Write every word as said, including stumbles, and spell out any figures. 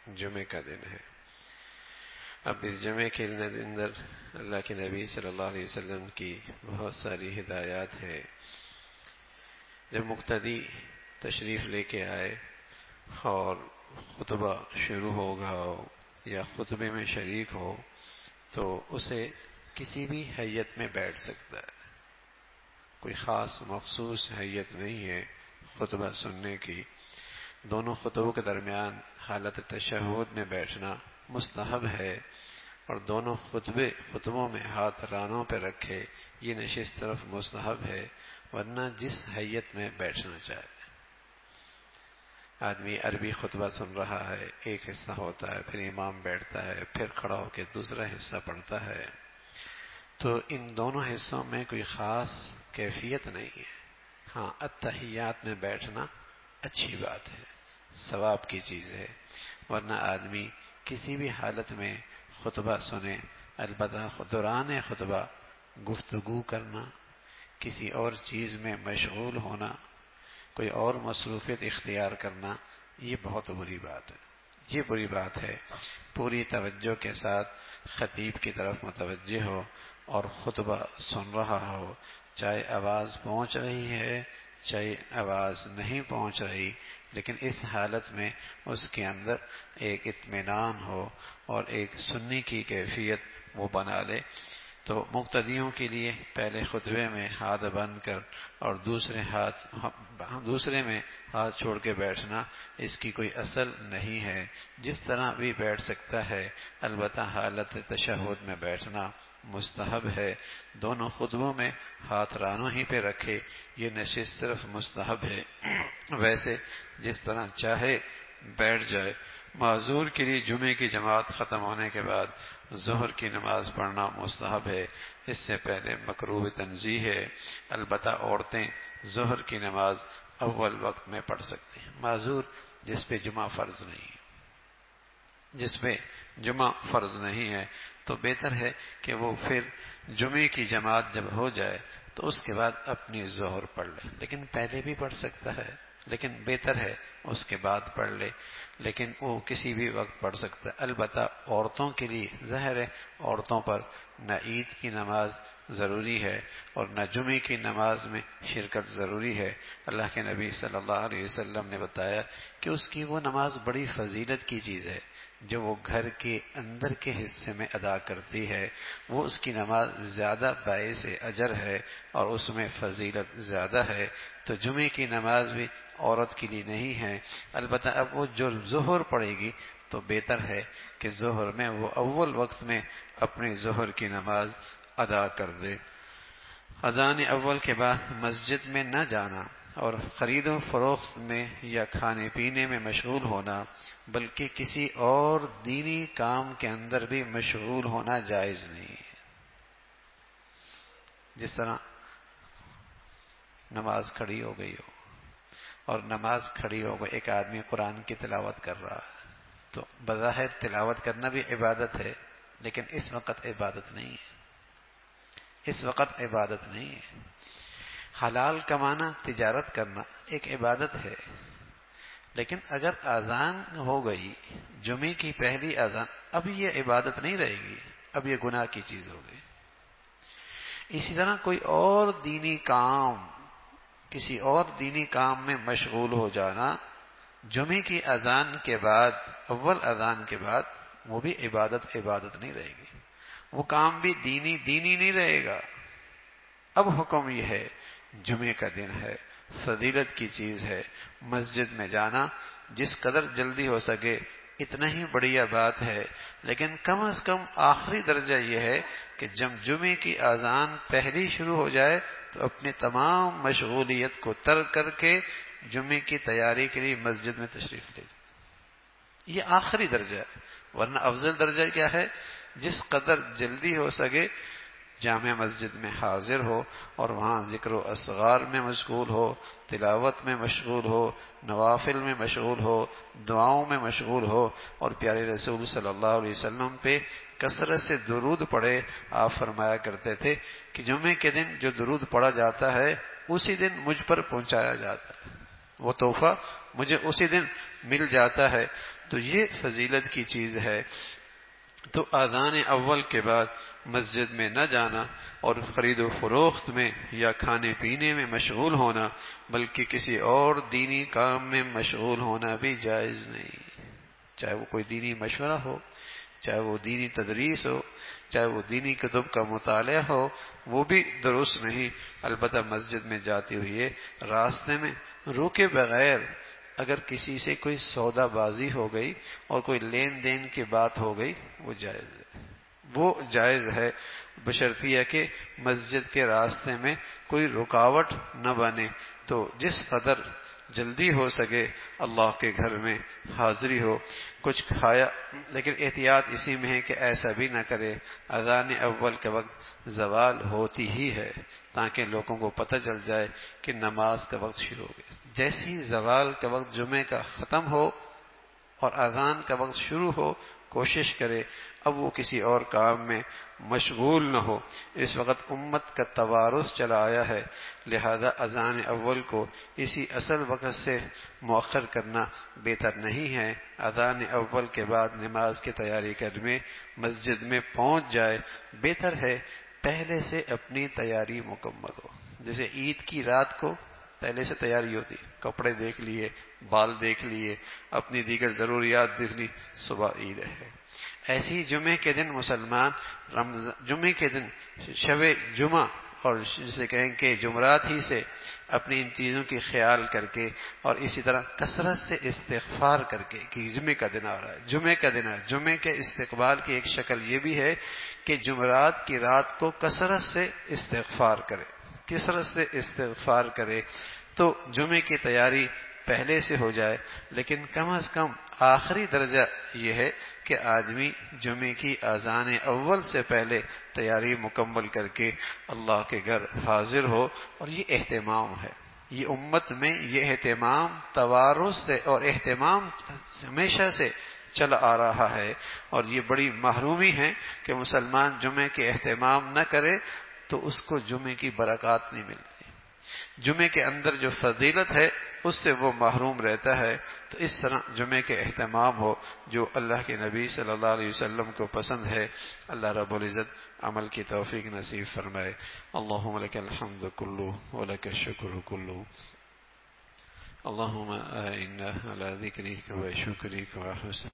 جمعے کا دن ہے۔ اب اس جمعے کے اندر اللہ کے نبی صلی اللہ علیہ وسلم کی بہت ساری ہدایات ہیں۔ جب مقتدی تشریف لے کے آئے اور خطبہ شروع ہوگا یا خطبے میں شریک ہو تو اسے کسی بھی حیت میں بیٹھ سکتا ہے، کوئی خاص مخصوص حیت نہیں ہے خطبہ سننے کی۔ دونوں خطبوں کے درمیان حالت تشہد میں بیٹھنا مستحب ہے، اور دونوں خطبے خطبوں میں ہاتھ رانوں پہ رکھے یہ نشست طرف مستحب ہے، ورنہ جس حیت میں بیٹھنا چاہے۔ آدمی عربی خطبہ سن رہا ہے، ایک حصہ ہوتا ہے، پھر امام بیٹھتا ہے، پھر کھڑا ہو کے دوسرا حصہ پڑھتا ہے، تو ان دونوں حصوں میں کوئی خاص کیفیت نہیں ہے۔ ہاں اتحیات میں بیٹھنا اچھی بات ہے، ثواب کی چیز ہے، ورنہ آدمی کسی بھی حالت میں خطبہ سنے، البتہ دوران خطبہ گفتگو کرنا، کسی اور چیز میں مشغول ہونا، کوئی اور مصروفیت اختیار کرنا، یہ بہت بری بات ہے، یہ بری بات ہے۔ پوری توجہ کے ساتھ خطیب کی طرف متوجہ ہو اور خطبہ سن رہا ہو، چاہے آواز پہنچ رہی ہے چاہے آواز نہیں پہنچ رہی، لیکن اس حالت میں اس کے اندر ایک اطمینان ہو اور ایک سننے کی کیفیت وہ بنا لے۔ تو مقتدیوں کے لیے پہلے خطبے میں ہاتھ بند کر اور دوسرے ہاتھ دوسرے میں ہاتھ چھوڑ کے بیٹھنا اس کی کوئی اصل نہیں ہے، جس طرح بھی بیٹھ سکتا ہے، البتہ حالت تشہد میں بیٹھنا مستحب ہے۔ دونوں خطبوں میں ہاتھ رانوں ہی پہ رکھے یہ نشست صرف مستحب ہے، ویسے جس طرح چاہے بیٹھ جائے۔ معذور کے لیے جمعے کی جماعت ختم ہونے کے بعد ظہر کی نماز پڑھنا مستحب ہے، اس سے پہلے مکروہ تنزیہ ہے، البتہ عورتیں ظہر کی نماز اول وقت میں پڑھ سکتی ہیں۔ معذور جس پہ جمعہ فرض نہیں ہے، جس پہ جمعہ فرض نہیں ہے تو بہتر ہے کہ وہ پھر جمعے کی جماعت جب ہو جائے تو اس کے بعد اپنی ظہر پڑھ لے، لیکن پہلے بھی پڑھ سکتا ہے، لیکن بہتر ہے اس کے بعد پڑھ لے، لیکن وہ کسی بھی وقت پڑھ سکتا ہے۔ البتہ عورتوں کے لیے ظاہر ہے عورتوں پر نہ عید کی نماز ضروری ہے اور نہ جمعے کی نماز میں شرکت ضروری ہے۔ اللہ کے نبی صلی اللہ علیہ وسلم نے بتایا کہ اس کی وہ نماز بڑی فضیلت کی چیز ہے جو وہ گھر کے اندر کے حصے میں ادا کرتی ہے، وہ اس کی نماز زیادہ باعث اجر ہے اور اس میں فضیلت زیادہ ہے۔ تو جمعے کی نماز بھی عورت کے لیے نہیں ہے، البتہ اب وہ جو ظہر پڑھے گی تو بہتر ہے کہ ظہر میں وہ اول وقت میں اپنی ظہر کی نماز ادا کر دے۔ اذان اول کے بعد مسجد میں نہ جانا اور خرید و فروخت میں یا کھانے پینے میں مشغول ہونا بلکہ کسی اور دینی کام کے اندر بھی مشغول ہونا جائز نہیں ہے۔ جس طرح نماز کھڑی ہو گئی ہو اور نماز کھڑی ہو گئی، ایک آدمی قرآن کی تلاوت کر رہا ہے تو بظاہر تلاوت کرنا بھی عبادت ہے، لیکن اس وقت عبادت نہیں ہے، اس وقت عبادت نہیں ہے۔ حلال کمانا، تجارت کرنا ایک عبادت ہے، لیکن اگر اذان ہو گئی جمعے کی پہلی اذان، اب یہ عبادت نہیں رہے گی، اب یہ گناہ کی چیز ہو گئی۔ اسی طرح کوئی اور دینی کام کسی اور دینی کام میں مشغول ہو جانا جمعے کی اذان کے بعد، اول اذان کے بعد، وہ بھی عبادت عبادت نہیں رہے گی، وہ کام بھی دینی دینی نہیں رہے گا۔ اب حکم یہ ہے، جمعے کا دن ہے، فضیلت کی چیز ہے، مسجد میں جانا جس قدر جلدی ہو سکے اتنا ہی بڑھیا بات ہے، لیکن کم از کم آخری درجہ یہ ہے کہ جب جمعے کی اذان پہلی شروع ہو جائے تو اپنی تمام مشغولیت کو ترک کر کے جمعے کی تیاری کے لیے مسجد میں تشریف لے جائے، یہ آخری درجہ ہے۔ ورنہ افضل درجہ کیا ہے؟ جس قدر جلدی ہو سکے جامع مسجد میں حاضر ہو اور وہاں ذکر و اذکار میں مشغول ہو، تلاوت میں مشغول ہو، نوافل میں مشغول ہو، دعاؤں میں مشغول ہو، اور پیارے رسول صلی اللہ علیہ وسلم پہ کثرت سے درود پڑھے۔ آپ فرمایا کرتے تھے کہ جمعے کے دن جو درود پڑھا جاتا ہے اسی دن مجھ پر پہنچایا جاتا ہے، وہ تحفہ مجھے اسی دن مل جاتا ہے۔ تو یہ فضیلت کی چیز ہے. تو اذان اول کے بعد مسجد میں نہ جانا اور خرید و فروخت میں یا کھانے پینے میں مشغول ہونا بلکہ کسی اور دینی کام میں مشغول ہونا بھی جائز نہیں. چاہے وہ کوئی دینی مشورہ ہو، چاہے وہ دینی تدریس ہو، چاہے وہ دینی کتب کا مطالعہ ہو، وہ بھی درست نہیں. البتہ مسجد میں جاتے ہوئے راستے میں روکے بغیر اگر کسی سے کوئی سودا بازی ہو گئی اور کوئی لین دین کی بات ہو گئی وہ جائز ہے، وہ جائز ہے، بشرطیہ کہ مسجد کے راستے میں کوئی رکاوٹ نہ بنے. تو جس قدر جلدی ہو سکے اللہ کے گھر میں حاضری ہو، کچھ کھایا، لیکن احتیاط اسی میں ہے کہ ایسا بھی نہ کرے اذان اول کے وقت زوال ہوتی ہی ہے تاکہ لوگوں کو پتہ چل جائے کہ نماز کا وقت شروع ہو گیا. جیسے ہی زوال کا وقت جمعے کا ختم ہو اور اذان کا وقت شروع ہو، کوشش کرے اب وہ کسی اور کام میں مشغول نہ ہو. اس وقت امت کا توارث چلا آیا ہے، لہذا اذان اول کو اسی اصل وقت سے مؤخر کرنا بہتر نہیں ہے. اذان اول کے بعد نماز کی تیاری کرنے مسجد میں پہنچ جائے بہتر ہے. پہلے سے اپنی تیاری مکمل ہو. جیسے عید کی رات کو پہلے سے تیاری ہوتی، کپڑے دیکھ لیے، بال دیکھ لیے، اپنی دیگر ضروریات دیکھ لی، صبح عید ہے. ایسے ہی جمعے کے دن مسلمان رمضان جمعے کے دن شب جمعہ اور جسے کہیں کہ جمعرات ہی سے اپنی ان چیزوں کی خیال کر کے اور اسی طرح کثرت سے استغفار کر کے کہ جمعے کا دن آ رہا ہے، جمعے کا دن ہے. جمعے کے استقبال کی ایک شکل یہ بھی ہے کہ جمعرات کی رات کو کثرت سے استغفار کرے، کثرت سے استغفار کرے. تو جمعے کی تیاری پہلے سے ہو جائے، لیکن کم از کم آخری درجہ یہ ہے کہ آدمی جمعے کی اذان اول سے پہلے تیاری مکمل کر کے اللہ کے گھر حاضر ہو. اور یہ اہتمام ہے، یہ امت میں یہ اہتمام توارث سے اور اہتمام ہمیشہ سے چلا آ رہا ہے. اور یہ بڑی محرومی ہے کہ مسلمان جمعے کے اہتمام نہ کرے تو اس کو جمعے کی برکات نہیں ملتی. جمعے کے اندر جو فضیلت ہے اس سے وہ محروم رہتا ہے. تو اس طرح جمعے کے اہتمام ہو جو اللہ کے نبی صلی اللہ علیہ وسلم کو پسند ہے. اللہ رب العزت عمل کی توفیق نصیب فرمائے. اللہم لک الحمد کلہ ولک الشکر کلہ. اللہم اعنا علی ذکرک و شکرک و حسن